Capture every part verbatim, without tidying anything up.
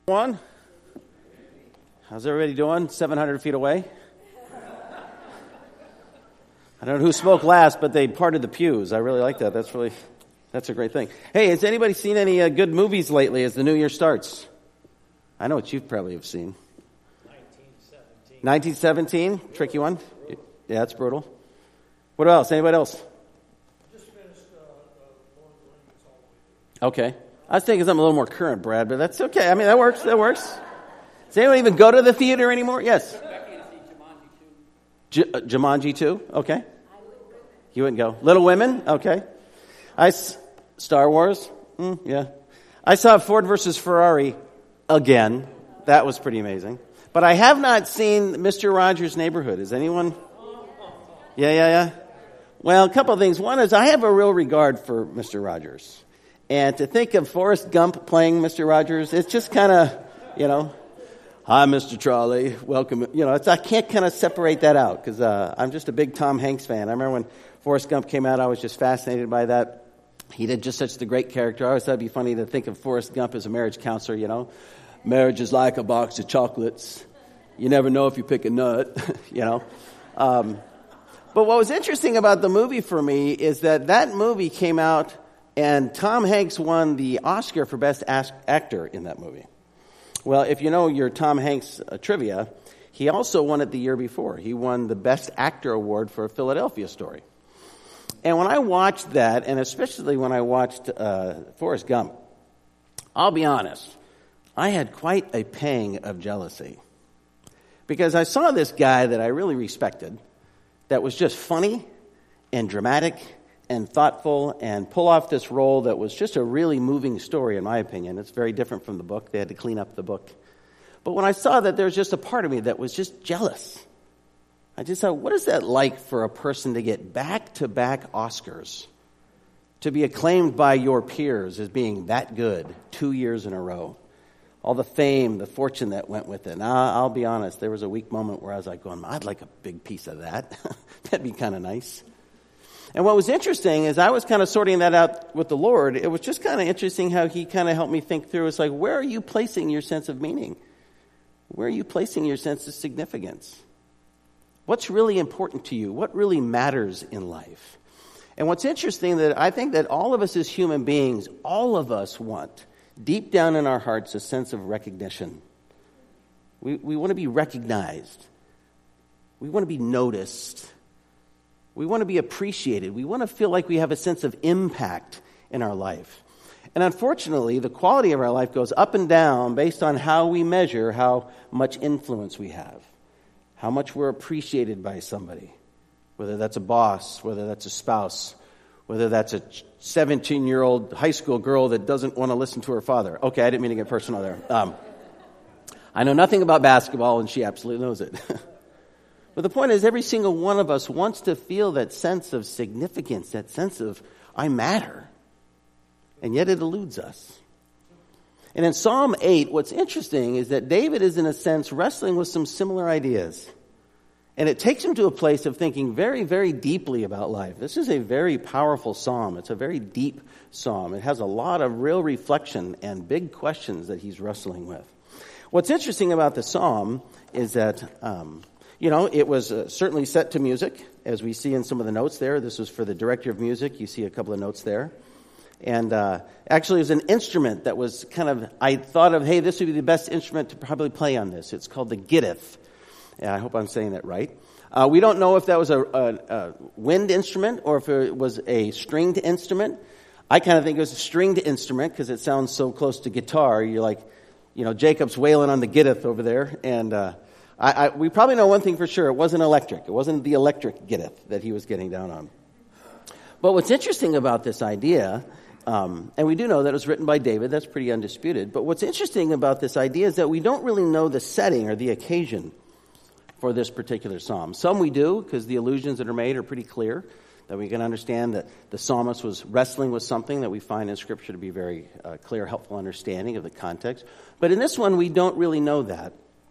One. How's everybody doing? seven hundred feet away? I don't know who spoke last, but they parted the pews. I really like that. That's really, that's a great thing. Hey, has anybody seen any uh, good movies lately as the new year starts? I know what you probably have seen. nineteen seventeen. nineteen seventeen? Tricky one? Yeah, it's brutal. What else? Anybody else? Just finished uh, uh, Lord of the Rings all the way through. Okay. I was thinking something a little more current, Brad, but that's okay. I mean, that works. That works. Does anyone even go to the theater anymore? Yes. J- uh, Jumanji two? Okay. You wouldn't go. Little Women? Okay. I s- Star Wars? Mm, yeah. I saw Ford versus Ferrari again. That was pretty amazing. But I have not seen Mister Rogers' Neighborhood. Is anyone? Yeah, yeah, yeah. Well, a couple of things. One is I have a real regard for Mister Rogers. And to think of Forrest Gump playing Mister Rogers, it's just kind of, you know, hi, Mister Trolley, welcome. You know, it's, I can't kind of separate that out because uh, I'm just a big Tom Hanks fan. I remember when Forrest Gump came out, I was just fascinated by that. He did just such a great character. I always thought it'd be funny to think of Forrest Gump as a marriage counselor, you know. Marriage is like a box of chocolates. You never know if you pick a nut, you know. Um, but what was interesting about the movie for me is that that movie came out and Tom Hanks won the Oscar for Best Actor in that movie. Well, if you know your Tom Hanks uh, trivia, he also won it the year before. He won the Best Actor award for A Philadelphia Story. And when I watched that, and especially when I watched uh, Forrest Gump, I'll be honest, I had quite a pang of jealousy. Because I saw this guy that I really respected that was just funny and dramatic and thoughtful and pull off this role that was just a really moving story, in my opinion. It's very different from the book. They had to clean up the book. But when I saw that, there was just a part of me that was just jealous. I just thought, what is that like for a person to get back-to-back Oscars, to be acclaimed by your peers as being that good two years in a row? All the fame, the fortune that went with it. And I'll be honest, there was a weak moment where I was like going, I'd like a big piece of that. That'd be kind of nice. And what was interesting is I was kind of sorting that out with the Lord. It was just kind of interesting how he kind of helped me think through. It's like, where are you placing your sense of meaning? Where are you placing your sense of significance? What's really important to you? What really matters in life? And what's interesting that I think that all of us as human beings, all of us want, deep down in our hearts, a sense of recognition. We, we want to be recognized. We want to be noticed. We want to be appreciated. We want to feel like we have a sense of impact in our life. And unfortunately, the quality of our life goes up and down based on how we measure how much influence we have, how much we're appreciated by somebody, whether that's a boss, whether that's a spouse, whether that's a seventeen-year-old high school girl that doesn't want to listen to her father. Okay, I didn't mean to get personal there. Um, I know nothing about basketball, and she absolutely knows it. But the point is, every single one of us wants to feel that sense of significance, that sense of, I matter. And yet it eludes us. And in Psalm eight, what's interesting is that David is, in a sense, wrestling with some similar ideas. And it takes him to a place of thinking very, very deeply about life. This is a very powerful psalm. It's a very deep psalm. It has a lot of real reflection and big questions that he's wrestling with. What's interesting about the psalm is that... Um, You know, it was uh, certainly set to music, as we see in some of the notes there. This was for the director of music. You see a couple of notes there. And uh, actually, it was an instrument that was kind of, I thought of, hey, this would be the best instrument to probably play on this. It's called the gittith. Yeah, I hope I'm saying that right. Uh, we don't know if that was a, a, a wind instrument or if it was a stringed instrument. I kind of think it was a stringed instrument because it sounds so close to guitar. You're like, you know, Jacob's wailing on the gittith over there. And uh I, I, we probably know one thing for sure. It wasn't electric. It wasn't the electric gittith that he was getting down on. But what's interesting about this idea, um, and we do know that it was written by David. That's pretty undisputed. But what's interesting about this idea is that we don't really know the setting or the occasion for this particular psalm. Some we do, because the allusions that are made are pretty clear, that we can understand that the psalmist was wrestling with something that we find in Scripture to be very uh, clear, helpful understanding of the context. But in this one, we don't really know that.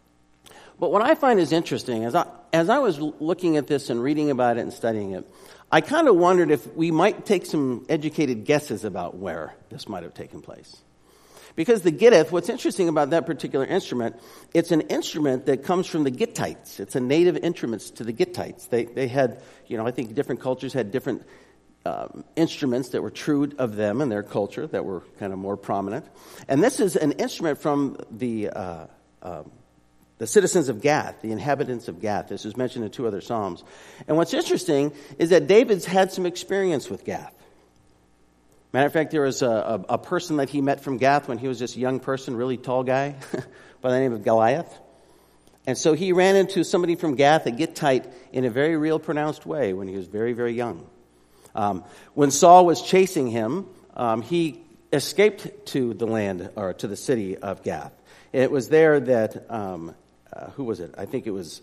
But what I find is interesting, as I, as I was looking at this and reading about it and studying it, I kind of wondered if we might take some educated guesses about where this might have taken place. Because the Gittith, what's interesting about that particular instrument, it's an instrument that comes from the Gittites. It's a native instrument to the Gittites. They they had, you know, I think different cultures had different um, instruments that were true of them and their culture that were kind of more prominent. And this is an instrument from the uh, uh, the citizens of Gath, the inhabitants of Gath. This is mentioned in two other Psalms. And what's interesting is that David's had some experience with Gath. Matter of fact, there was a, a, a person that he met from Gath when he was just a young person, really tall guy, by the name of Goliath. And so he ran into somebody from Gath, a Gittite, in a very real pronounced way when he was very, very young. Um, when Saul was chasing him, um, he escaped to the land, or to the city of Gath. It was there that, um, uh, who was it? I think it was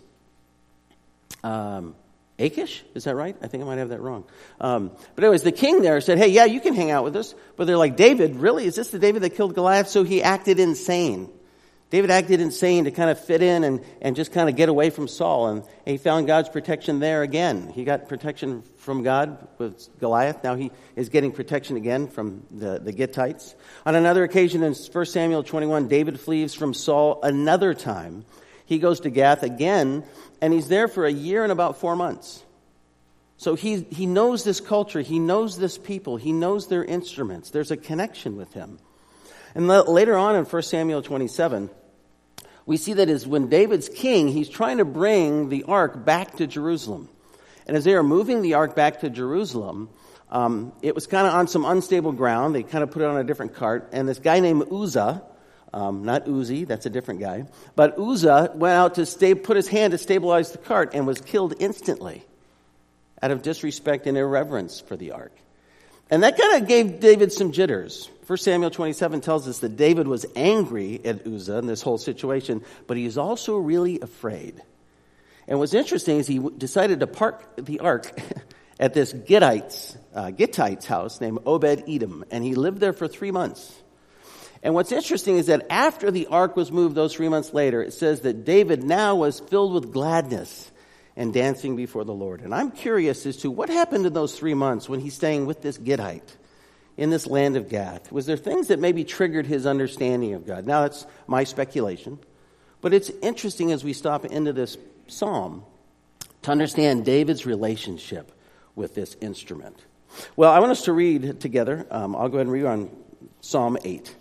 um, Achish, is that right? I think I might have that wrong. Um, but anyways, the king there said, hey, yeah, you can hang out with us. But they're like, David, really? Is this the David that killed Goliath? So he acted insane. David acted insane to kind of fit in and, and just kind of get away from Saul. And he found God's protection there again. He got protection from God with Goliath. Now he is getting protection again from the, the Gittites. On another occasion in First Samuel twenty-one, David flees from Saul another time. He goes to Gath again, and he's there for a year and about four months. So he he knows this culture. He knows this people. He knows their instruments. There's a connection with him. And later on in First Samuel twenty-seven, we see that is when David's king, he's trying to bring the ark back to Jerusalem. And as they are moving the ark back to Jerusalem, um, it was kind of on some unstable ground. They kind of put it on a different cart. And this guy named Uzzah, um, not Uzi, that's a different guy, but Uzzah went out to stay, put his hand to stabilize the cart and was killed instantly out of disrespect and irreverence for the ark. And that kind of gave David some jitters. First Samuel twenty-seven tells us that David was angry at Uzzah in this whole situation, but he is also really afraid. And what's interesting is he decided to park the ark at this Gittite's, uh, Gittite's house named Obed-Edom, and he lived there for three months. And what's interesting is that after the ark was moved those three months later, it says that David now was filled with gladness and dancing before the Lord. And I'm curious as to what happened in those three months when he's staying with this Gittite in this land of Gath. Was there things that maybe triggered his understanding of God? Now, that's my speculation. But it's interesting as we stop into this psalm to understand David's relationship with this instrument. Well, I want us to read together. Um, I'll go ahead and read on Psalm eight.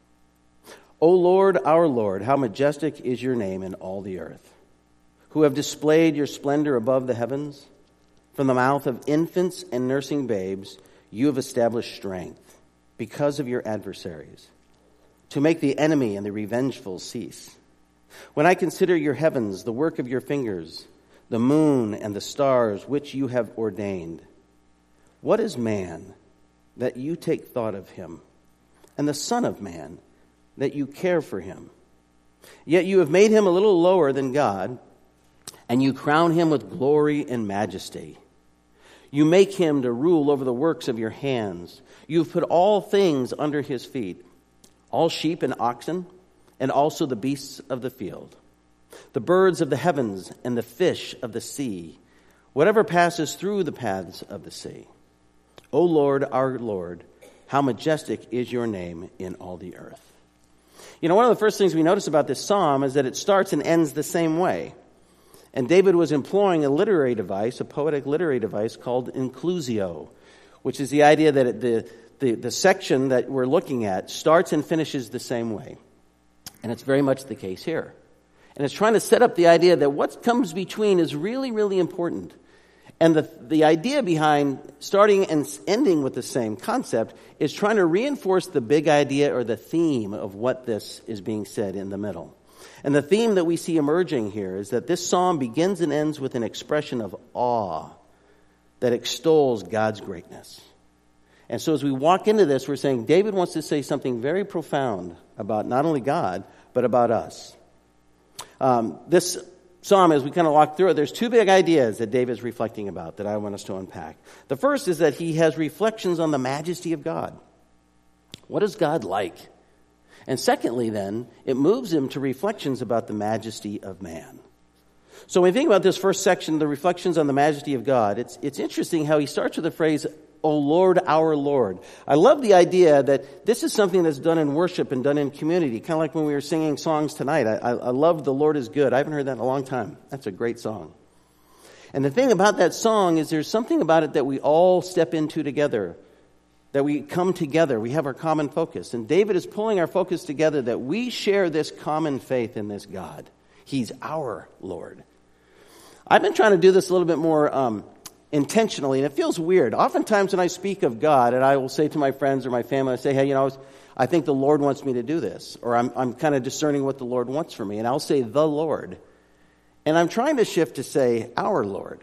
O Lord, our Lord, how majestic is your name in all the earth, who have displayed your splendor above the heavens. From the mouth of infants and nursing babes, you have established strength because of your adversaries, to make the enemy and the revengeful cease. When I consider your heavens, the work of your fingers, the moon and the stars which you have ordained, what is man that you take thought of him, and the son of man that you care for him? Yet you have made him a little lower than God, and you crown him with glory and majesty. You make him to rule over the works of your hands. You've put all things under his feet, all sheep and oxen, and also the beasts of the field, the birds of the heavens and the fish of the sea, whatever passes through the paths of the sea. O Lord, our Lord, how majestic is your name in all the earth. You know, one of the first things we notice about this psalm is that it starts and ends the same way. And David was employing a literary device, a poetic literary device called inclusio, which is the idea that the, the, the section that we're looking at starts and finishes the same way. And it's very much the case here. And it's trying to set up the idea that what comes between is really, really important. And the, the idea behind starting and ending with the same concept is trying to reinforce the big idea or the theme of what this is being said in the middle. And the theme that we see emerging here is that this psalm begins and ends with an expression of awe that extols God's greatness. And so as we walk into this, we're saying David wants to say something very profound about not only God, but about us. Um, this psalm, as we kind of walk through it, there's two big ideas that David is reflecting about that I want us to unpack. The first is that he has reflections on the majesty of God. What is God like? And secondly, then, it moves him to reflections about the majesty of man. So when we think about this first section, the reflections on the majesty of God, it's it's interesting how he starts with the phrase, O Lord, our Lord. I love the idea that this is something that's done in worship and done in community, kind of like when we were singing songs tonight. I, I, I love The Lord is Good. I haven't heard that in a long time. That's a great song. And the thing about that song is there's something about it that we all step into together, that we come together. We have our common focus. And David is pulling our focus together that we share this common faith in this God. He's our Lord. I've been trying to do this a little bit more um, intentionally, and it feels weird. Oftentimes when I speak of God, and I will say to my friends or my family, I say, hey, you know, I think the Lord wants me to do this, or I'm, I'm kind of discerning what the Lord wants for me, and I'll say the Lord. And I'm trying to shift to say our Lord.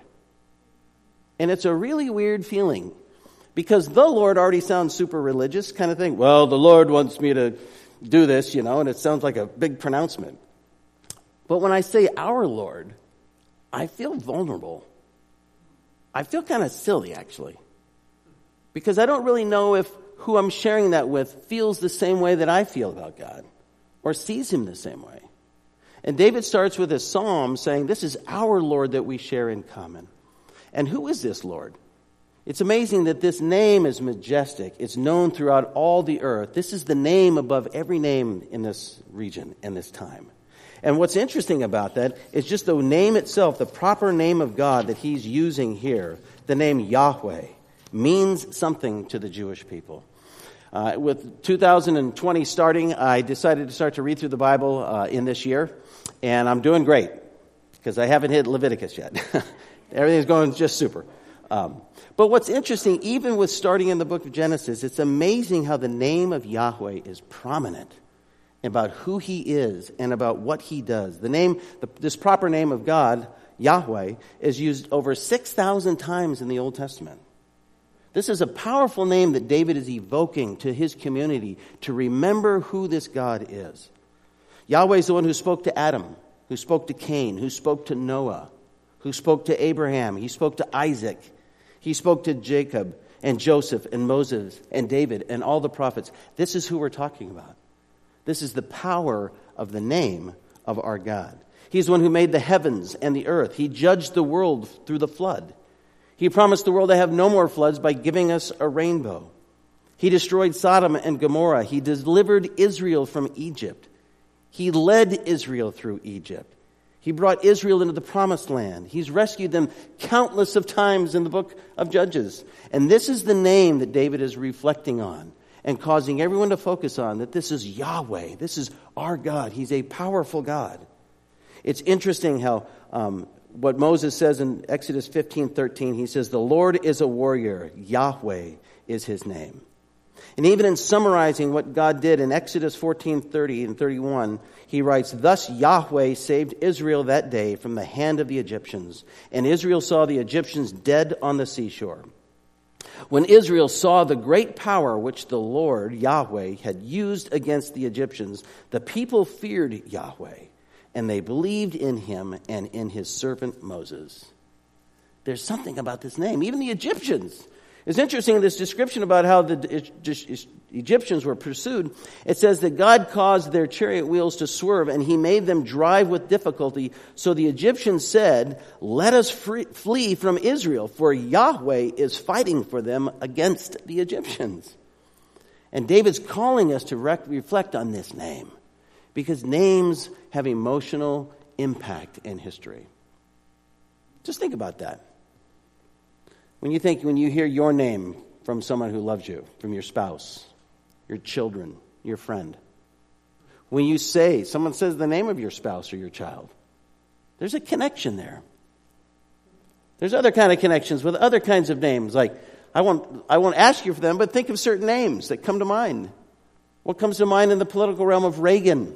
And it's a really weird feeling, because the Lord already sounds super religious kind of thing. Well, the Lord wants me to do this, you know, and it sounds like a big pronouncement. But when I say our Lord, I feel vulnerable. I feel kind of silly, actually, because I don't really know if who I'm sharing that with feels the same way that I feel about God or sees him the same way. And David starts with a psalm saying, this is our Lord that we share in common. And who is this Lord? It's amazing that this name is majestic. It's known throughout all the earth. This is the name above every name in this region and this time. And what's interesting about that is just the name itself, the proper name of God that he's using here, the name Yahweh, means something to the Jewish people. Uh, with two thousand twenty starting, I decided to start to read through the Bible uh, in this year, and I'm doing great because I haven't hit Leviticus yet. Everything's going just super. Um, but what's interesting, even with starting in the book of Genesis, it's amazing how the name of Yahweh is prominent about who he is and about what he does. The name, the, this proper name of God, Yahweh, is used over six thousand times in the Old Testament. This is a powerful name that David is evoking to his community to remember who this God is. Yahweh is the one who spoke to Adam, who spoke to Cain, who spoke to Noah, who spoke to Abraham, he spoke to Isaac, he spoke to Jacob and Joseph and Moses and David and all the prophets. This is who we're talking about. This is the power of the name of our God. He's the one who made the heavens and the earth. He judged the world through the flood. He promised the world to have no more floods by giving us a rainbow. He destroyed Sodom and Gomorrah. He delivered Israel from Egypt. He led Israel through Egypt. He brought Israel into the promised land. He's rescued them countless of times in the book of Judges. And this is the name that David is reflecting on and causing everyone to focus on, that this is Yahweh. This is our God. He's a powerful God. It's interesting how um, what Moses says in Exodus fifteen thirteen, he says, the Lord is a warrior. Yahweh is his name. And even in summarizing what God did in Exodus fourteen thirty and thirty-one, he writes, thus Yahweh saved Israel that day from the hand of the Egyptians, and Israel saw the Egyptians dead on the seashore. When Israel saw the great power which the Lord, Yahweh, had used against the Egyptians, the people feared Yahweh, and they believed in him and in his servant Moses. There's something about this name. Even the Egyptians. It's interesting, this description about how the Egyptians were pursued. It says that God caused their chariot wheels to swerve, and he made them drive with difficulty. So the Egyptians said, let us free, flee from Israel, for Yahweh is fighting for them against the Egyptians. And David's calling us to rec- reflect on this name, because names have emotional impact in history. Just think about that. When you think, when you hear your name from someone who loves you, from your spouse, your children, your friend. When you say, someone says the name of your spouse or your child, there's a connection there. There's other kind of connections with other kinds of names. Like, I won't, I won't ask you for them, but think of certain names that come to mind. What comes to mind in the political realm of Reagan,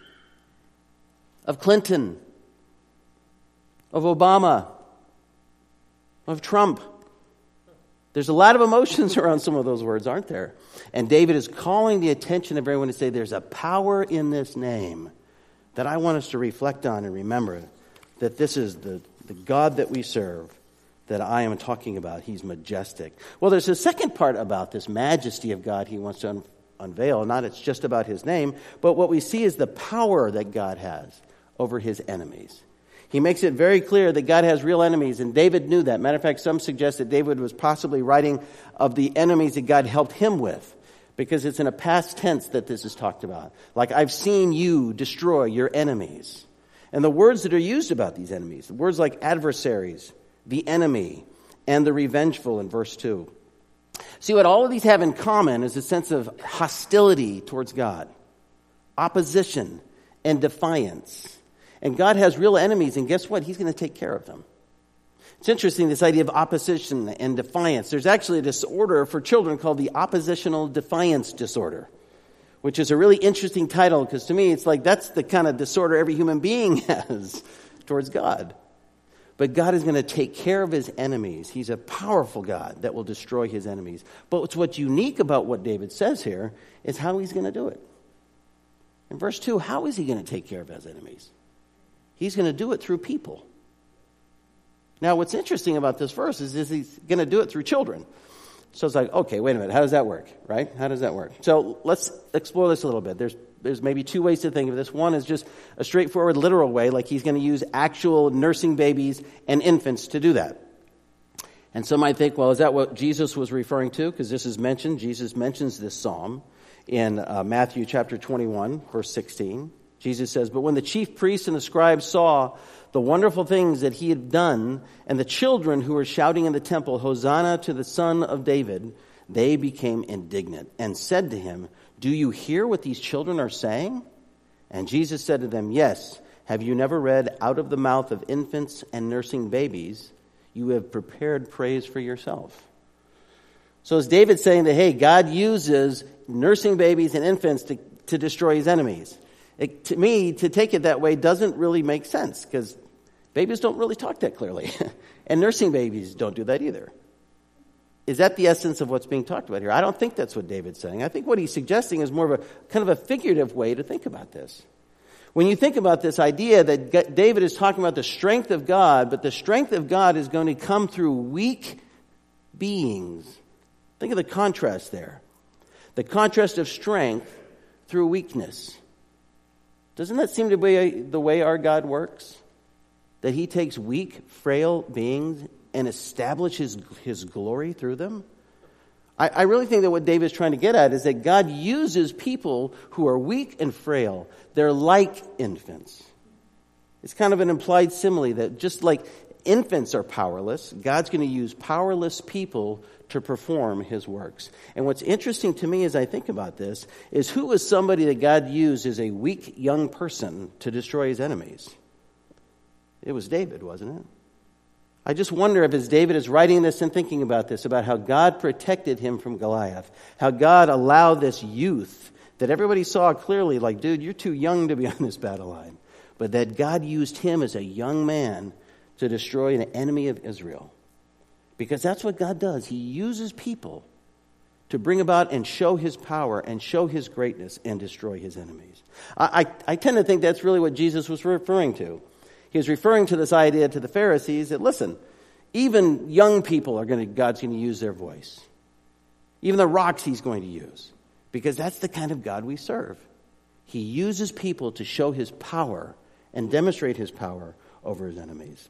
of Clinton, of Obama, of Trump? There's a lot of emotions around some of those words, aren't there? And David is calling the attention of everyone to say there's a power in this name that I want us to reflect on and remember, that this is the, the God that we serve that I am talking about. He's majestic. Well, there's a second part about this majesty of God he wants to un- unveil. Not it's just about his name, but what we see is the power that God has over his enemies. He makes it very clear that God has real enemies, and David knew that. Matter of fact, some suggest that David was possibly writing of the enemies that God helped him with, because it's in a past tense that this is talked about. Like, I've seen you destroy your enemies. And the words that are used about these enemies, the words like adversaries, the enemy, and the revengeful in verse two. See, what all of these have in common is a sense of hostility towards God, opposition, and defiance. And God has real enemies, and guess what? He's going to take care of them. It's interesting, this idea of opposition and defiance. There's actually a disorder for children called the oppositional defiance disorder, which is a really interesting title, because to me, it's like that's the kind of disorder every human being has towards God. But God is going to take care of his enemies. He's a powerful God that will destroy his enemies. But what's unique about what David says here is how he's going to do it. In verse two, how is he going to take care of his enemies? He's going to do it through people. Now, what's interesting about this verse is, is he's going to do it through children. So it's like, okay, wait a minute. How does that work, right? How does that work? So let's explore this a little bit. There's there's maybe two ways to think of this. One is just a straightforward literal way, like he's going to use actual nursing babies and infants to do that. And some might think, well, is that what Jesus was referring to? Because this is mentioned. Jesus mentions this psalm in uh, Matthew chapter twenty-one, verse sixteen. Jesus says, but when the chief priests and the scribes saw the wonderful things that he had done, and the children who were shouting in the temple, Hosanna to the Son of David, they became indignant and said to him, do you hear what these children are saying? And Jesus said to them, yes, have you never read, out of the mouth of infants and nursing babies, you have prepared praise for yourself. So is David saying that, hey, God uses nursing babies and infants to, to destroy his enemies? It, to me, to take it that way doesn't really make sense, because babies don't really talk that clearly. And nursing babies don't do that either. Is that the essence of what's being talked about here? I don't think that's what David's saying. I think what he's suggesting is more of a kind of a figurative way to think about this. When you think about this idea that David is talking about the strength of God, but the strength of God is going to come through weak beings. Think of the contrast there. The contrast of strength through weakness. Doesn't that seem to be the way our God works? That he takes weak, frail beings and establishes his glory through them? I, I really think that what David's trying to get at is that God uses people who are weak and frail. They're like infants. It's kind of an implied simile that just like infants are powerless, God's going to use powerless people to perform his works. And what's interesting to me as I think about this is, who was somebody that God used as a weak young person to destroy his enemies? It was David, wasn't it? I just wonder if as David is writing this and thinking about this, about how God protected him from Goliath, how God allowed this youth that everybody saw clearly, like, dude, you're too young to be on this battle line, but that God used him as a young man to destroy an enemy of Israel. Because that's what God does. He uses people to bring about and show his power and show his greatness and destroy his enemies. I, I, I tend to think that's really what Jesus was referring to. He was referring to this idea to the Pharisees that, listen, even young people are going to, God's going to use their voice. Even the rocks he's going to use. Because that's the kind of God we serve. He uses people to show his power and demonstrate his power over his enemies.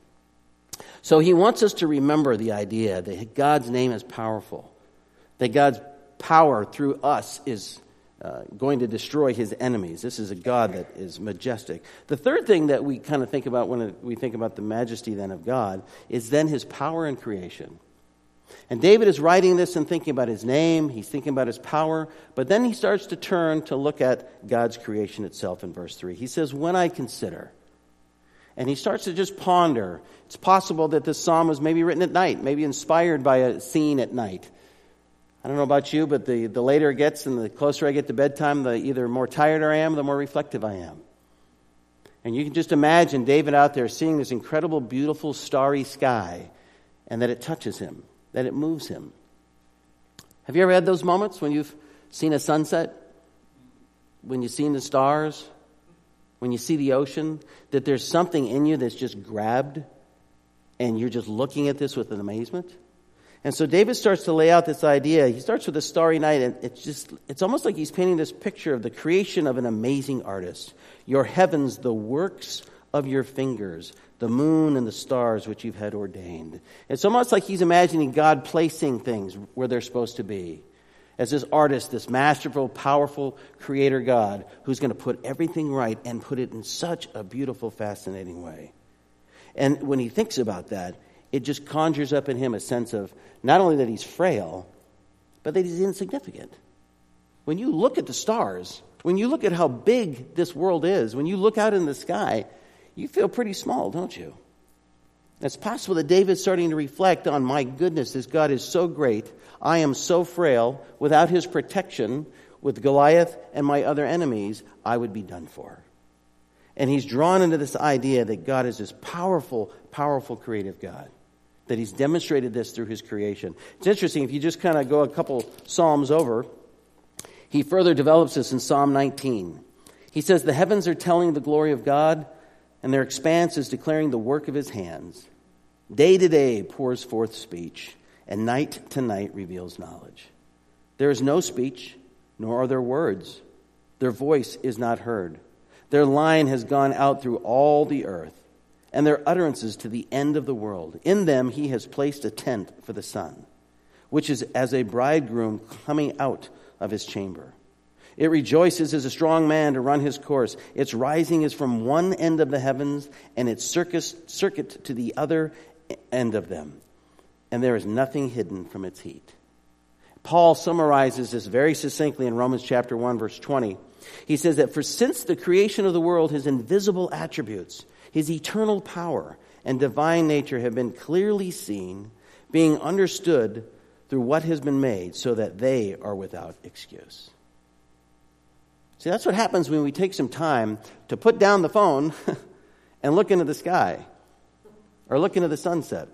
So he wants us to remember the idea that God's name is powerful, that God's power through us is uh, going to destroy his enemies. This is a God that is majestic. The third thing that we kind of think about when we think about the majesty then of God is then his power in creation. And David is writing this and thinking about his name, he's thinking about his power, but then he starts to turn to look at God's creation itself in verse three. He says, when I consider... And he starts to just ponder. It's possible that this psalm was maybe written at night, maybe inspired by a scene at night. I don't know about you, but the, the later it gets and the closer I get to bedtime, the either more tired I am, the more reflective I am. And you can just imagine David out there seeing this incredible, beautiful, starry sky, and that it touches him, that it moves him. Have you ever had those moments when you've seen a sunset? When you've seen the stars? When you see the ocean, that there's something in you that's just grabbed and you're just looking at this with an amazement? And so David starts to lay out this idea. He starts with a starry night, and it's just, it's almost like he's painting this picture of the creation of an amazing artist. Your heavens, the works of your fingers, the moon and the stars which you've had ordained. It's almost like he's imagining God placing things where they're supposed to be. As this artist, this masterful, powerful creator God who's going to put everything right and put it in such a beautiful, fascinating way. And when he thinks about that, it just conjures up in him a sense of not only that he's frail, but that he's insignificant. When you look at the stars, when you look at how big this world is, when you look out in the sky, you feel pretty small, don't you? It's possible that David's starting to reflect on, my goodness, this God is so great. I am so frail. Without his protection, with Goliath and my other enemies, I would be done for. And he's drawn into this idea that God is this powerful, powerful creative God, that he's demonstrated this through his creation. It's interesting, if you just kind of go a couple Psalms over, he further develops this in Psalm nineteen. He says, the heavens are telling the glory of God, and their expanse is declaring the work of his hands. Day to day pours forth speech, and night to night reveals knowledge. There is no speech, nor are there words. Their voice is not heard. Their line has gone out through all the earth, and their utterances to the end of the world. In them he has placed a tent for the sun, which is as a bridegroom coming out of his chamber. It rejoices as a strong man to run his course. Its rising is from one end of the heavens, and its circus, circuit to the other end of them. And there is nothing hidden from its heat. Paul summarizes this very succinctly in Romans chapter one, verse twenty. He says that for since the creation of the world, his invisible attributes, his eternal power and divine nature have been clearly seen, being understood through what has been made, so that they are without excuse. See, that's what happens when we take some time to put down the phone and look into the sky or look into the sunset.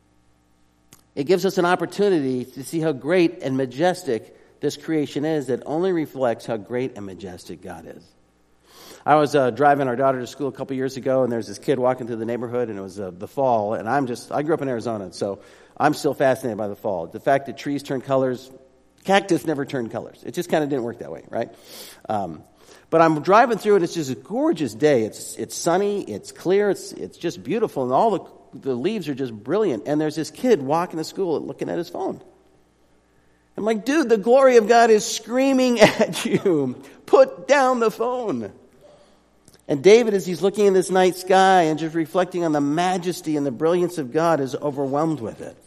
It gives us an opportunity to see how great and majestic this creation is that only reflects how great and majestic God is. I was uh, driving our daughter to school a couple years ago, and there's this kid walking through the neighborhood, and it was uh, the fall, and I'm just, I grew up in Arizona, so I'm still fascinated by the fall. The fact that trees turn colors, cactus never turned colors. It just kind of didn't work that way, right? Um, but I'm driving through, and it's just a gorgeous day. It's it's sunny, it's clear, it's it's just beautiful, and all the the leaves are just brilliant. And there's this kid walking to school and looking at his phone. I'm like, dude, the glory of God is screaming at you. Put down the phone. And David, as he's looking in this night sky and just reflecting on the majesty and the brilliance of God, is overwhelmed with it.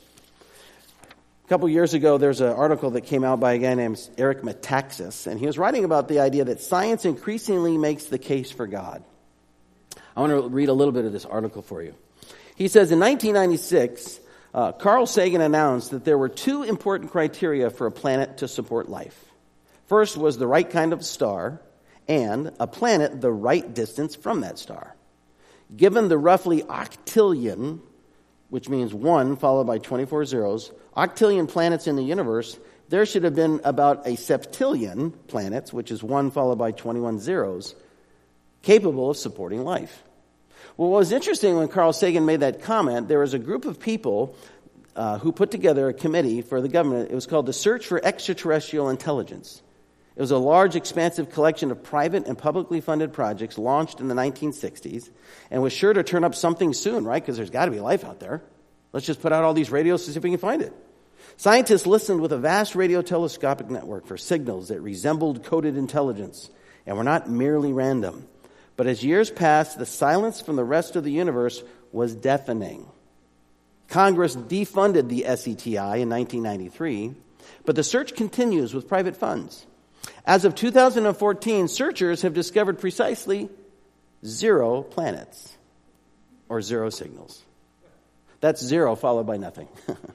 A couple years ago, there's an article that came out by a guy named Eric Metaxas, and he was writing about the idea that science increasingly makes the case for God. I want to read a little bit of this article for you. He says, in nineteen ninety-six, uh, Carl Sagan announced that there were two important criteria for a planet to support life. First was the right kind of star, and a planet the right distance from that star. Given the roughly octillion, which means one followed by twenty-four zeros, octillion planets in the universe, there should have been about a septillion planets, which is one followed by twenty-one zeros, capable of supporting life. Well, what was interesting when Carl Sagan made that comment, there was a group of people uh, who put together a committee for the government. It was called the Search for Extraterrestrial Intelligence. It was a large, expansive collection of private and publicly funded projects launched in the nineteen sixties and was sure to turn up something soon, right? Because there's got to be life out there. Let's just put out all these radios to see if we can find it. Scientists listened with a vast radio telescopic network for signals that resembled coded intelligence and were not merely random. But as years passed, the silence from the rest of the universe was deafening. Congress defunded the S E T I in nineteen ninety-three, but the search continues with private funds. As of two thousand fourteen, searchers have discovered precisely zero planets or zero signals. That's zero followed by nothing.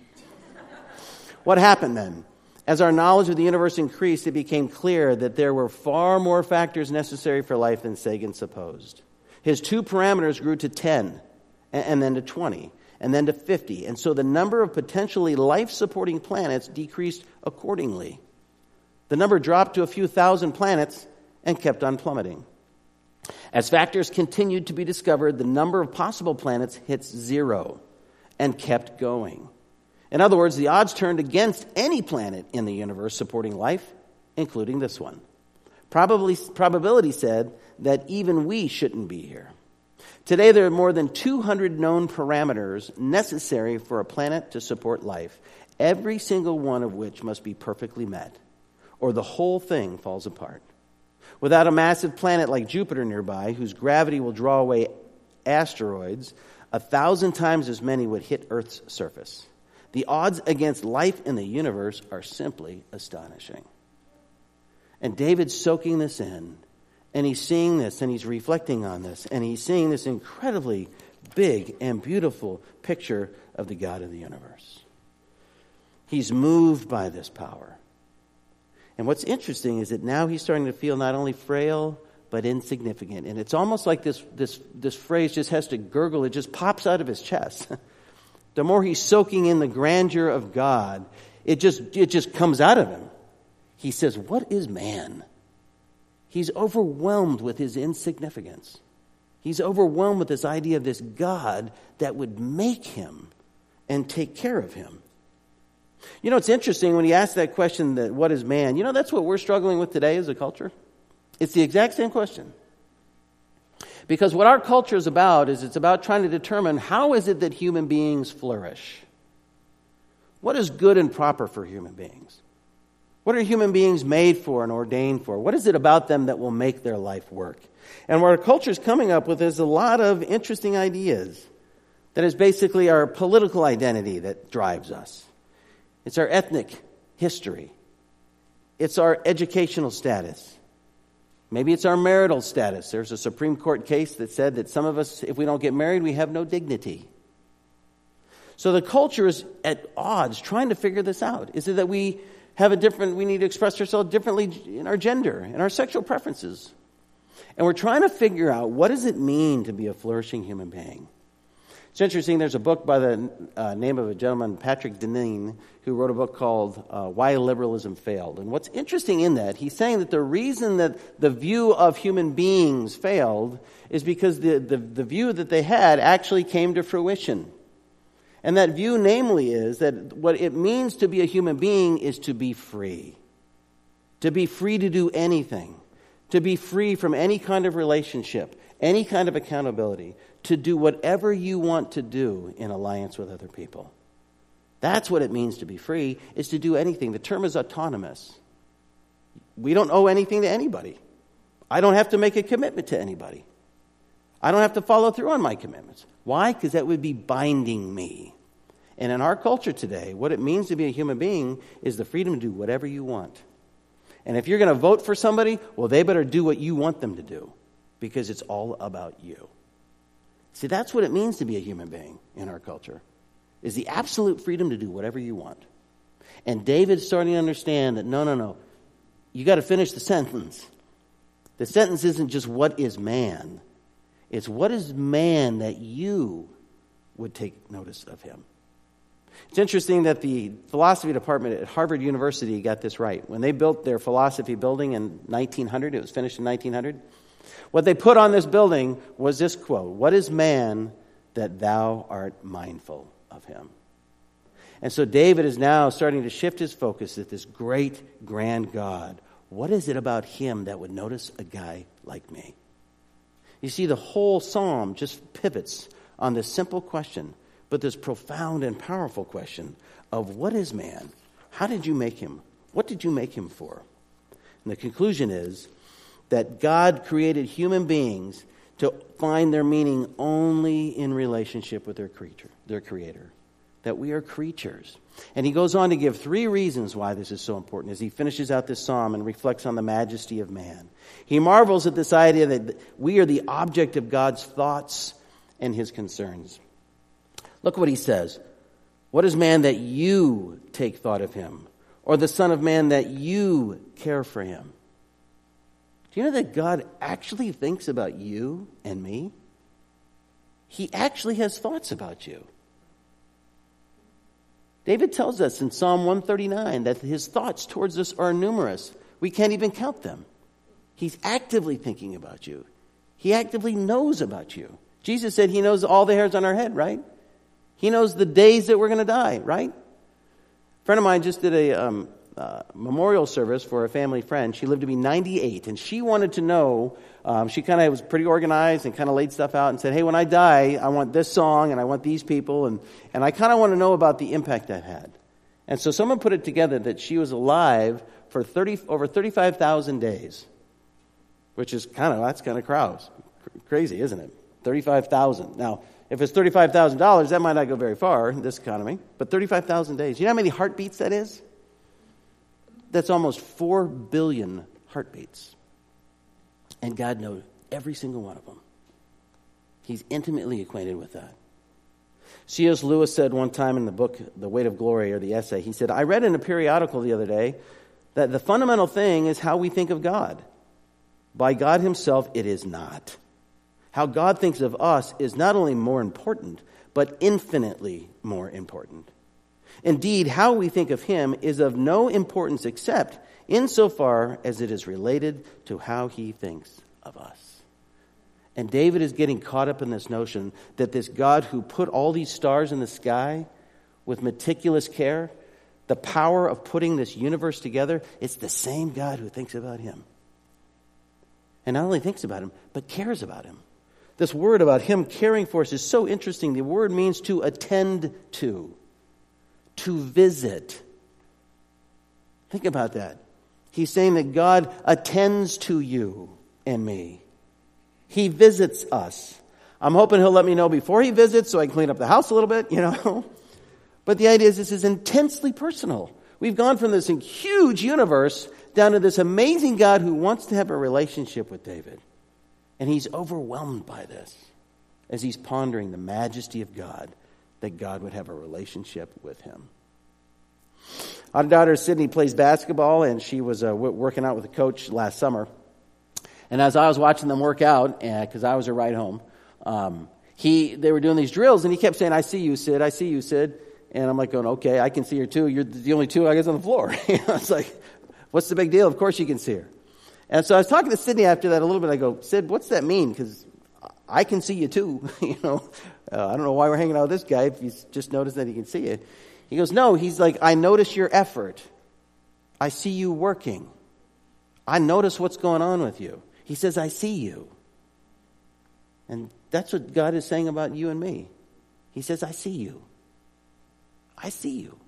What happened then? As our knowledge of the universe increased, it became clear that there were far more factors necessary for life than Sagan supposed. His two parameters grew to ten, and then to twenty, and then to fifty. And so the number of potentially life-supporting planets decreased accordingly. The number dropped to a few thousand planets and kept on plummeting. As factors continued to be discovered, the number of possible planets hit zero and kept going. In other words, the odds turned against any planet in the universe supporting life, including this one. Probably, probability said that even we shouldn't be here. Today, there are more than two hundred known parameters necessary for a planet to support life, every single one of which must be perfectly met, or the whole thing falls apart. Without a massive planet like Jupiter nearby, whose gravity will draw away asteroids, a thousand times as many would hit Earth's surface. The odds against life in the universe are simply astonishing. And David's soaking this in, and he's seeing this, and he's reflecting on this, and he's seeing this incredibly big and beautiful picture of the God of the universe. He's moved by this power. And what's interesting is that now he's starting to feel not only frail, but insignificant. And it's almost like this, this, this phrase just has to gurgle. It just pops out of his chest. The more he's soaking in the grandeur of God, it just, it just comes out of him. He says, what is man? He's overwhelmed with his insignificance. He's overwhelmed with this idea of this God that would make him and take care of him. You know, it's interesting when he asks that question, that what is man? You know, that's what we're struggling with today as a culture. It's the exact same question. Because what our culture is about is it's about trying to determine how is it that human beings flourish? What is good and proper for human beings? What are human beings made for and ordained for? What is it about them that will make their life work? And what our culture is coming up with is a lot of interesting ideas. That is basically our political identity that drives us. It's our ethnic history. It's our educational status. Maybe it's our marital status. There's a Supreme Court case that said that some of us, if we don't get married, we have no dignity. So the culture is at odds trying to figure this out. Is it that we have a different, we need to express ourselves differently in our gender and our sexual preferences? And we're trying to figure out, what does it mean to be a flourishing human being? It's interesting, there's a book by the uh, name of a gentleman, Patrick Deneen, who wrote a book called uh, Why Liberalism Failed. And what's interesting in that, he's saying that the reason that the view of human beings failed is because the, the, the view that they had actually came to fruition. And that view, namely, is that what it means to be a human being is to be free. To be free to do anything. To be free from any kind of relationship, any kind of accountability. To do whatever you want to do in alliance with other people. That's what it means to be free, is to do anything. The term is autonomous. We don't owe anything to anybody. I don't have to make a commitment to anybody. I don't have to follow through on my commitments. Why? Because that would be binding me. And in our culture today, what it means to be a human being is the freedom to do whatever you want. And if you're going to vote for somebody, well, they better do what you want them to do, because it's all about you. See, that's what it means to be a human being in our culture, is the absolute freedom to do whatever you want. And David's starting to understand that, no, no, no, you got to finish the sentence. The sentence isn't just what is man. It's what is man that you would take notice of him. It's interesting that the philosophy department at Harvard University got this right. When they built their philosophy building in nineteen hundred, it was finished in nineteen hundred, what they put on this building was this quote: "What is man that thou art mindful of him?" And so David is now starting to shift his focus at this great, grand God. What is it about him that would notice a guy like me? You see, the whole psalm just pivots on this simple question, but this profound and powerful question of what is man? How did you make him? What did you make him for? And the conclusion is that God created human beings to find their meaning only in relationship with their creature, their creator. That we are creatures. And he goes on to give three reasons why this is so important as he finishes out this psalm and reflects on the majesty of man. He marvels at this idea that we are the object of God's thoughts and his concerns. Look what he says. What is man that you take thought of him? Or the son of man that you care for him? Do you know that God actually thinks about you and me? He actually has thoughts about you. David tells us in Psalm one thirty-nine that his thoughts towards us are numerous. We can't even count them. He's actively thinking about you. He actively knows about you. Jesus said he knows all the hairs on our head, right? He knows the days that we're going to die, right? A friend of mine just did a, um, uh, memorial service for a family friend. She lived to be ninety-eight, and she wanted to know, um, she kind of was pretty organized and kind of laid stuff out and said, hey, when I die, I want this song and I want these people, and, and I kind of want to know about the impact that had. And so someone put it together that she was alive for thirty over thirty-five thousand days, which is kind of, that's kind of crowds. Crazy, isn't it? thirty-five thousand. Now, if it's thirty-five thousand dollars, that might not go very far in this economy, but thirty-five thousand days. You know how many heartbeats that is? That's almost four billion heartbeats. And God knows every single one of them. He's intimately acquainted with that. C S Lewis said one time in the book, The Weight of Glory, or the essay, he said, I read in a periodical the other day that the fundamental thing is how we think of God. By God himself, it is not. How God thinks of us is not only more important, but infinitely more important. Indeed, how we think of him is of no importance except insofar as it is related to how he thinks of us. And David is getting caught up in this notion that this God who put all these stars in the sky with meticulous care, the power of putting this universe together, it's the same God who thinks about him. And not only thinks about him, but cares about him. This word about him caring for us is so interesting. The word means to attend to, to visit. Think about that. He's saying that God attends to you and me. He visits us. I'm hoping he'll let me know before he visits so I can clean up the house a little bit, you know. But the idea is this is intensely personal. We've gone from this huge universe down to this amazing God who wants to have a relationship with David. And he's overwhelmed by this as he's pondering the majesty of God, that God would have a relationship with him. Our daughter Sydney plays basketball, and she was uh, working out with a coach last summer. And as I was watching them work out, because uh, I was her ride home, um, he they were doing these drills, and he kept saying, I see you, Sid, I see you, Sid. And I'm like going, okay, I can see her too. You're the only two, I guess, on the floor. It's like, what's the big deal? Of course you can see her. And so I was talking to Sydney after that a little bit. I go, Sid, what's that mean? Because I can see you too. you know, uh, I don't know why we're hanging out with this guy if he's just noticed that he can see it. He goes, no, he's like, I notice your effort. I see you working. I notice what's going on with you. He says, I see you. And that's what God is saying about you and me. He says, I see you. I see you.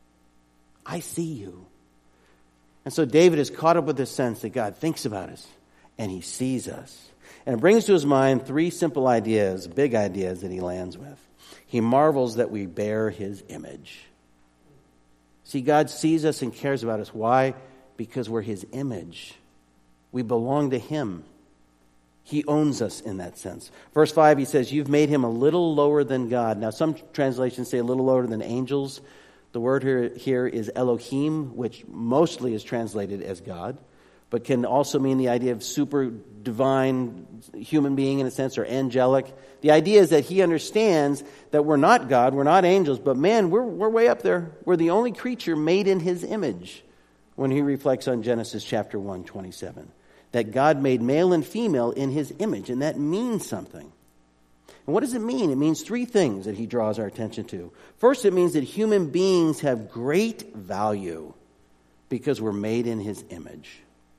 I see you. And so David is caught up with this sense that God thinks about us and he sees us. And it brings to his mind three simple ideas, big ideas that he lands with. He marvels that we bear his image. See, God sees us and cares about us. Why? Because we're his image. We belong to him. He owns us in that sense. Verse five, he says, you've made him a little lower than God. Now, some translations say a little lower than angels. The word here, here is Elohim, which mostly is translated as God, but can also mean the idea of super divine human being in a sense, or angelic. The idea is that he understands that we're not God, we're not angels, but man, we're, we're way up there. We're the only creature made in his image when he reflects on Genesis chapter one, twenty-seven. That God made male and female in his image, and that means something. And what does it mean? It means three things that he draws our attention to. First, it means that human beings have great value because we're made in his image.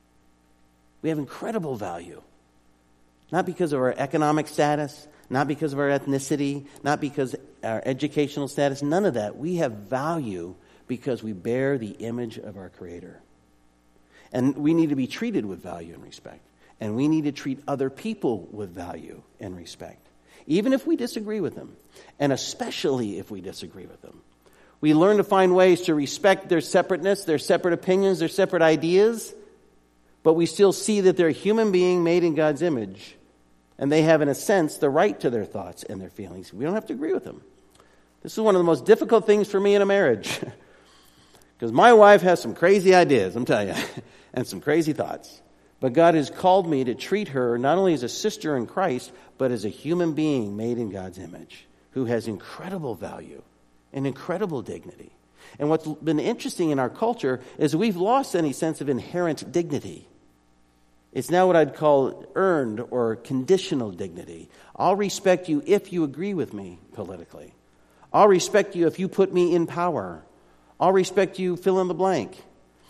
We have incredible value. Not because of our economic status, not because of our ethnicity, not because of our educational status, none of that. We have value because we bear the image of our Creator. And we need to be treated with value and respect. And we need to treat other people with value and respect. Even if we disagree with them. And especially if we disagree with them. We learn to find ways to respect their separateness, their separate opinions, their separate ideas. But we still see that they're a human being made in God's image. And they have, in a sense, the right to their thoughts and their feelings. We don't have to agree with them. This is one of the most difficult things for me in a marriage. Because my wife has some crazy ideas, I'm telling you. And some crazy thoughts. But God has called me to treat her not only as a sister in Christ, but as a human being made in God's image, who has incredible value and incredible dignity. And what's been interesting in our culture is we've lost any sense of inherent dignity. It's now what I'd call earned or conditional dignity. I'll respect you if you agree with me politically. I'll respect you if you put me in power. I'll respect you, fill in the blank.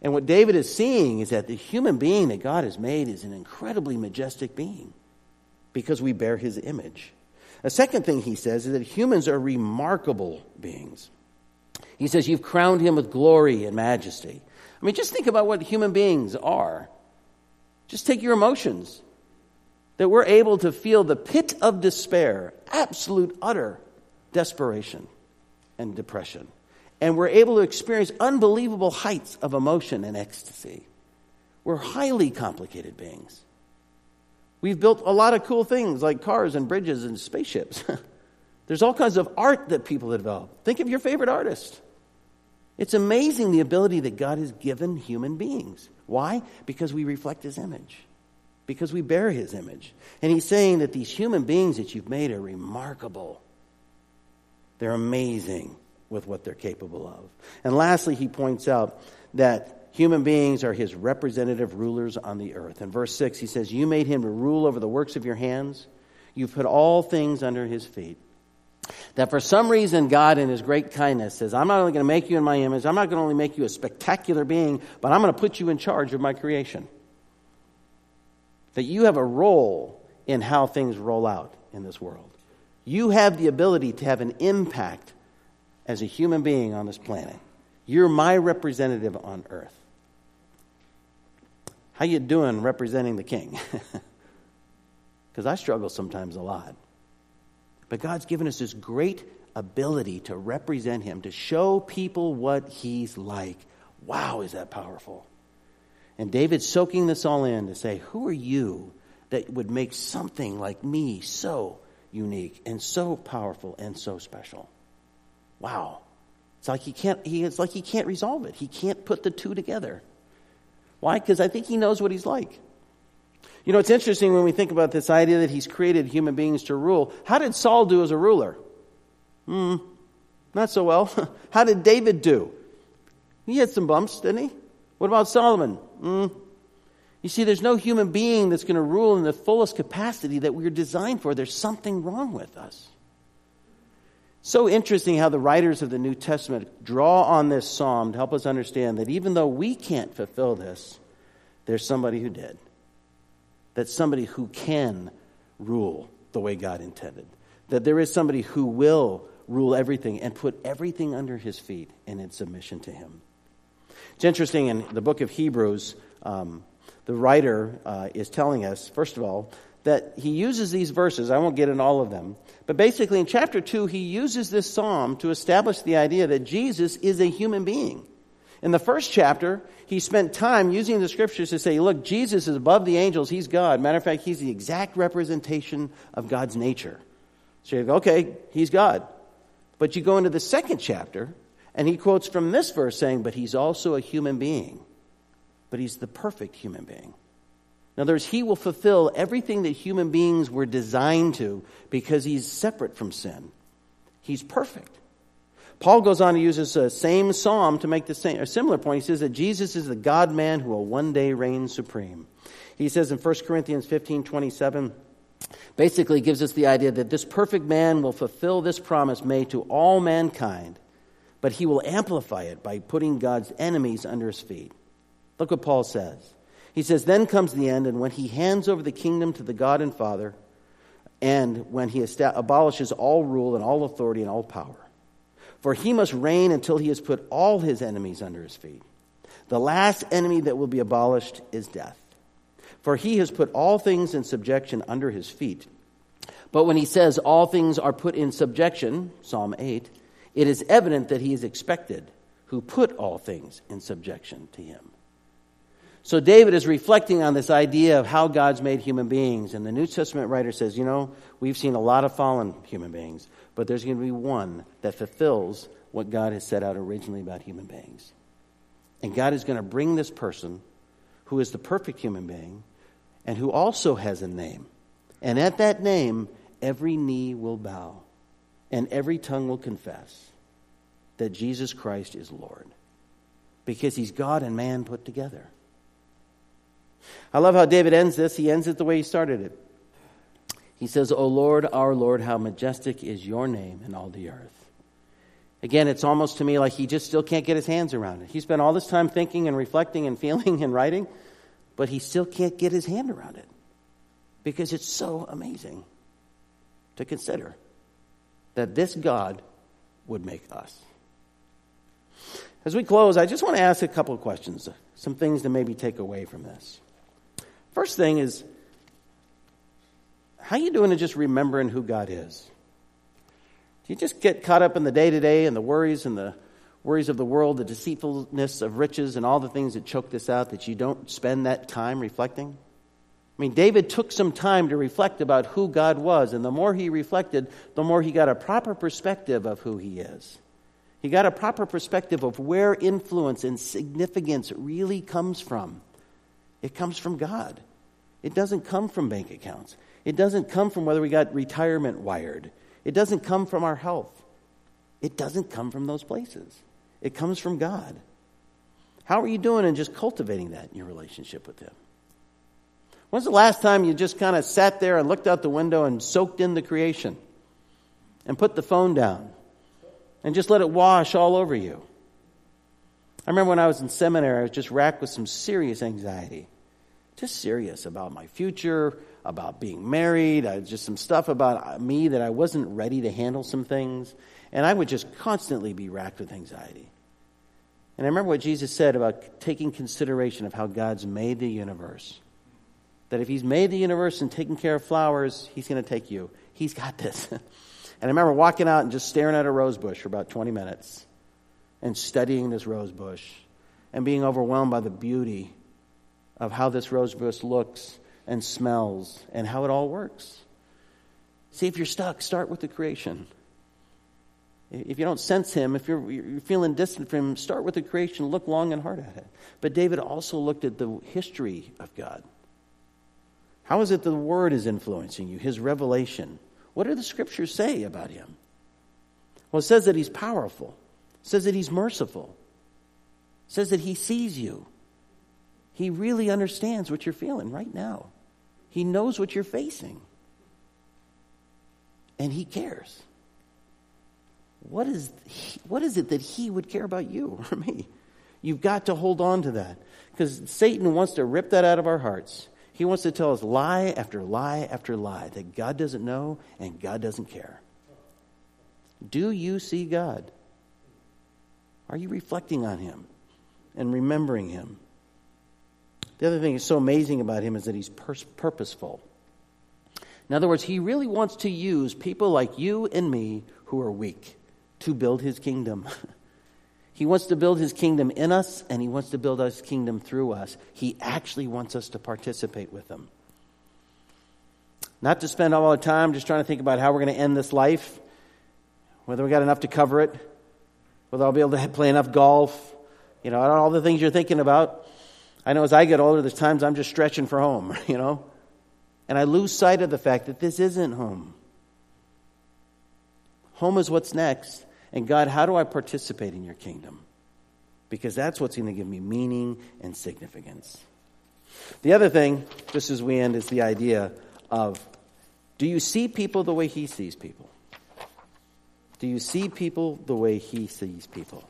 And what David is seeing is that the human being that God has made is an incredibly majestic being because we bear his image. A second thing he says is that humans are remarkable beings. He says, you've crowned him with glory and majesty. I mean, just think about what human beings are. Just take your emotions. That we're able to feel the pit of despair, absolute, utter desperation and depression. And we're able to experience unbelievable heights of emotion and ecstasy. We're highly complicated beings. We've built a lot of cool things like cars and bridges and spaceships. There's all kinds of art that people have developed. Think of your favorite artist. It's amazing the ability that God has given human beings. Why? Because we reflect his image. Because we bear his image. And he's saying that these human beings that you've made are remarkable. They're amazing with what they're capable of. And lastly, he points out that human beings are his representative rulers on the earth. In verse six, he says, you made him to rule over the works of your hands. You've put all things under his feet. That for some reason, God in his great kindness says, I'm not only going to make you in my image, I'm not going to only make you a spectacular being, but I'm going to put you in charge of my creation. That you have a role in how things roll out in this world. You have the ability to have an impact as a human being on this planet. You're my representative on earth. How you doing representing the king? Because I struggle sometimes a lot. But God's given us this great ability to represent him, to show people what he's like. Wow, is that powerful? And David's soaking this all in to say, who are you that would make something like me so unique and so powerful and so special? Wow. It's like he can't, he, it's like he can't resolve it. He can't put the two together. Why? Because I think he knows what he's like. You know, it's interesting when we think about this idea that he's created human beings to rule. How did Saul do as a ruler? Hmm, not so well. How did David do? He had some bumps, didn't he? What about Solomon? Hmm. You see, there's no human being that's going to rule in the fullest capacity that we're designed for. There's something wrong with us. So interesting how the writers of the New Testament draw on this psalm to help us understand that even though we can't fulfill this, there's somebody who did. That's somebody who can rule the way God intended. That there is somebody who will rule everything and put everything under his feet and in submission to him. It's interesting in the book of Hebrews, um, the writer uh, is telling us, first of all, that he uses these verses. I won't get in all of them. But basically in chapter two, he uses this psalm to establish the idea that Jesus is a human being. In the first chapter, he spent time using the scriptures to say, look, Jesus is above the angels. He's God. Matter of fact, he's the exact representation of God's nature. So you go, okay, he's God. But you go into the second chapter, and he quotes from this verse saying, but he's also a human being. But he's the perfect human being. In other words, he will fulfill everything that human beings were designed to because he's separate from sin. He's perfect. Paul goes on to use this uh, same psalm to make the same, a similar point. He says that Jesus is the God-man who will one day reign supreme. He says in First Corinthians fifteen twenty-seven, basically gives us the idea that this perfect man will fulfill this promise made to all mankind, but he will amplify it by putting God's enemies under his feet. Look what Paul says. He says, then comes the end, and when he hands over the kingdom to the God and Father, and when he esta- abolishes all rule and all authority and all power. For he must reign until he has put all his enemies under his feet. The last enemy that will be abolished is death. For he has put all things in subjection under his feet. But when he says all things are put in subjection, Psalm eight, it is evident that he is expected who put all things in subjection to him. So David is reflecting on this idea of how God's made human beings. And the New Testament writer says, you know, we've seen a lot of fallen human beings, but there's going to be one that fulfills what God has set out originally about human beings. And God is going to bring this person who is the perfect human being and who also has a name. And at that name, every knee will bow and every tongue will confess that Jesus Christ is Lord. Because he's God and man put together. I love how David ends this. He ends it the way he started it. He says, O Lord, our Lord, how majestic is your name in all the earth. Again, it's almost to me like he just still can't get his hands around it. He spent all this time thinking and reflecting and feeling and writing, but he still can't get his hand around it because it's so amazing to consider that this God would make us. As we close, I just want to ask a couple of questions, some things to maybe take away from this. First thing is, how are you doing in just remembering who God is? Do you just get caught up in the day-to-day and the worries and the worries of the world, the deceitfulness of riches and all the things that choke this out, that you don't spend that time reflecting? I mean, David took some time to reflect about who God was, and the more he reflected, the more he got a proper perspective of who he is. He got a proper perspective of where influence and significance really comes from. It comes from God. It doesn't come from bank accounts. It doesn't come from whether we got retirement wired. It doesn't come from our health. It doesn't come from those places. It comes from God. How are you doing in just cultivating that in your relationship with Him? When's the last time you just kind of sat there and looked out the window and soaked in the creation and put the phone down and just let it wash all over you? I remember when I was in seminary, I was just racked with some serious anxiety. Just serious about my future, about being married, uh, just some stuff about me that I wasn't ready to handle some things. And I would just constantly be racked with anxiety. And I remember what Jesus said about taking consideration of how God's made the universe. That if He's made the universe and taking care of flowers, He's going to take you. He's got this. And I remember walking out and just staring at a rose bush for about twenty minutes and studying this rose bush and being overwhelmed by the beauty of how this rose bush looks and smells and how it all works. See, if you're stuck, start with the creation. If you don't sense Him, if you're, you're feeling distant from Him, start with the creation, look long and hard at it. But David also looked at the history of God. How is it the Word is influencing you, His revelation? What do the Scriptures say about Him? Well, it says that He's powerful. It says that He's merciful. It says that He sees you. He really understands what you're feeling right now. He knows what you're facing. And He cares. What is, what is it that He would care about you or me? You've got to hold on to that. Because Satan wants to rip that out of our hearts. He wants to tell us lie after lie after lie that God doesn't know and God doesn't care. Do you see God? Are you reflecting on Him and remembering Him? The other thing that's so amazing about Him is that He's pers- purposeful. In other words, He really wants to use people like you and me who are weak to build His kingdom. He wants to build His kingdom in us, and He wants to build His kingdom through us. He actually wants us to participate with Him. Not to spend all our time just trying to think about how we're going to end this life, whether we got enough to cover it, whether I'll be able to play enough golf, you know, all the things you're thinking about. I know as I get older, there's times I'm just stretching for home, you know, and I lose sight of the fact that this isn't home. Home is what's next. And God, how do I participate in your kingdom? Because that's what's going to give me meaning and significance. The other thing, just as we end, is the idea of, do you see people the way He sees people? Do you see people the way He sees people?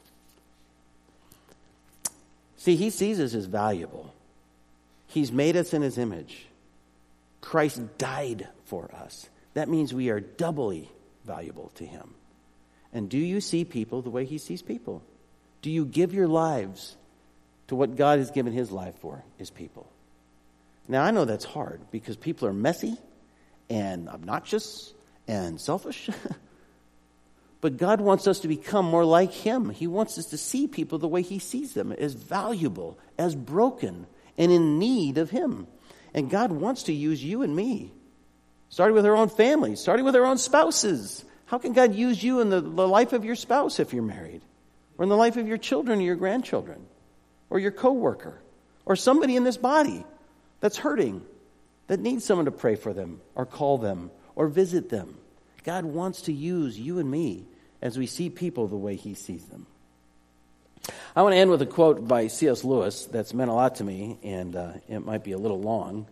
See, He sees us as valuable. He's made us in His image. Christ died for us. That means we are doubly valuable to Him. And do you see people the way He sees people? Do you give your lives to what God has given His life for, His people? Now, I know that's hard because people are messy and obnoxious and selfish. But God wants us to become more like Him. He wants us to see people the way He sees them, as valuable, as broken, and in need of Him. And God wants to use you and me, starting with our own families, starting with our own spouses. How can God use you in the, the life of your spouse if you're married? Or in the life of your children or your grandchildren? Or your coworker? Or somebody in this body that's hurting, that needs someone to pray for them, or call them, or visit them? God wants to use you and me as we see people the way He sees them. I want to end with a quote by C S Lewis that's meant a lot to me, and uh, it might be a little long,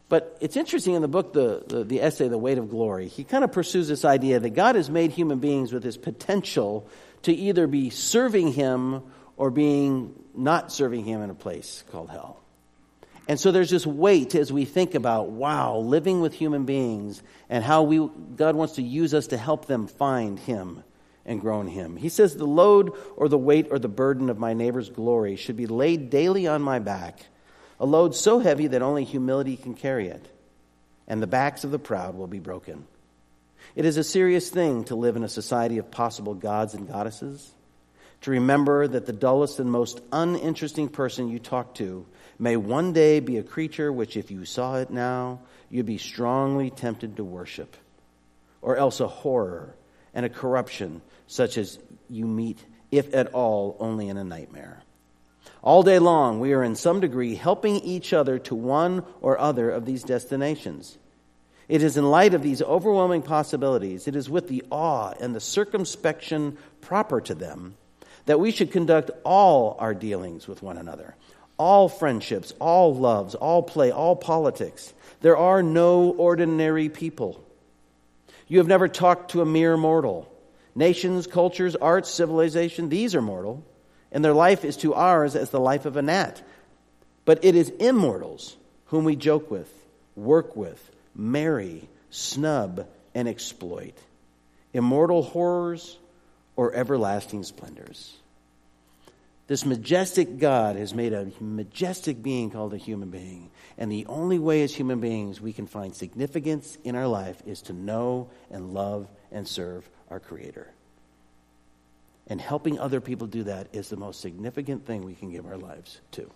But it's interesting in the book, the, the, the essay, The Weight of Glory, he kind of pursues this idea that God has made human beings with this potential to either be serving him or being not serving him in a place called hell. And so there's this weight as we think about, wow, living with human beings and how we God wants to use us to help them find him and grow in him. He says the load or the weight or the burden of my neighbor's glory should be laid daily on my back, a load so heavy that only humility can carry it, and the backs of the proud will be broken. It is a serious thing to live in a society of possible gods and goddesses, to remember that the dullest and most uninteresting person you talk to may one day be a creature which, if you saw it now, you'd be strongly tempted to worship, or else a horror and a corruption such as you meet, if at all, only in a nightmare. All day long, we are in some degree helping each other to one or other of these destinations. It is in light of these overwhelming possibilities, it is with the awe and the circumspection proper to them, that we should conduct all our dealings with one another, all friendships, all loves, all play, all politics. There are no ordinary people. You have never talked to a mere mortal. Nations, cultures, arts, civilization, these are mortal, and their life is to ours as the life of a gnat. But it is immortals whom we joke with, work with, marry, snub, and exploit. Immortal horrors or everlasting splendors. This majestic God has made a majestic being called a human being. And the only way as human beings we can find significance in our life is to know and love and serve our Creator. And helping other people do that is the most significant thing we can give our lives to.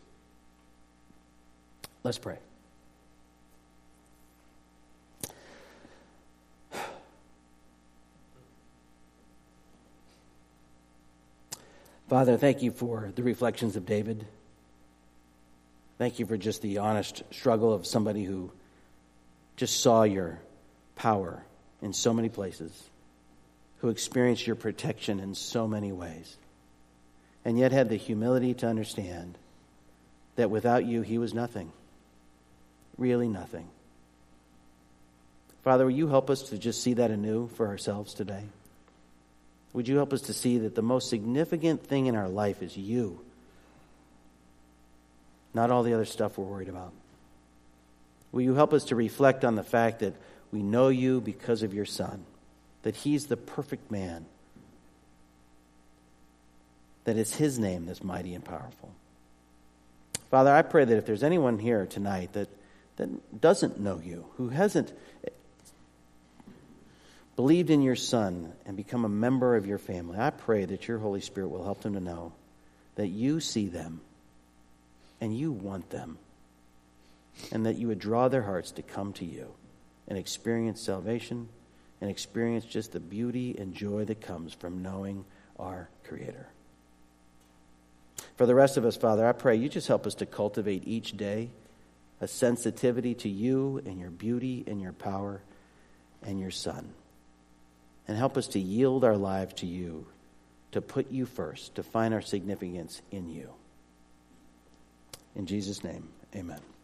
Let's pray. Father, thank you for the reflections of David. Thank you for just the honest struggle of somebody who just saw your power in so many places, who experienced your protection in so many ways, and yet had the humility to understand that without you, he was nothing, really nothing. Father, will you help us to just see that anew for ourselves today? Would you help us to see that the most significant thing in our life is you, not all the other stuff we're worried about? Will you help us to reflect on the fact that we know you because of your Son, that he's the perfect man, that it's his name that's mighty and powerful. Father, I pray that if there's anyone here tonight that, that doesn't know you, who hasn't believed in your Son and become a member of your family, I pray that your Holy Spirit will help them to know that you see them and you want them, and that you would draw their hearts to come to you and experience salvation and experience just the beauty and joy that comes from knowing our Creator. For the rest of us, Father, I pray you just help us to cultivate each day a sensitivity to you and your beauty and your power and your Son. And help us to yield our lives to you, to put you first, to find our significance in you. In Jesus' name, amen.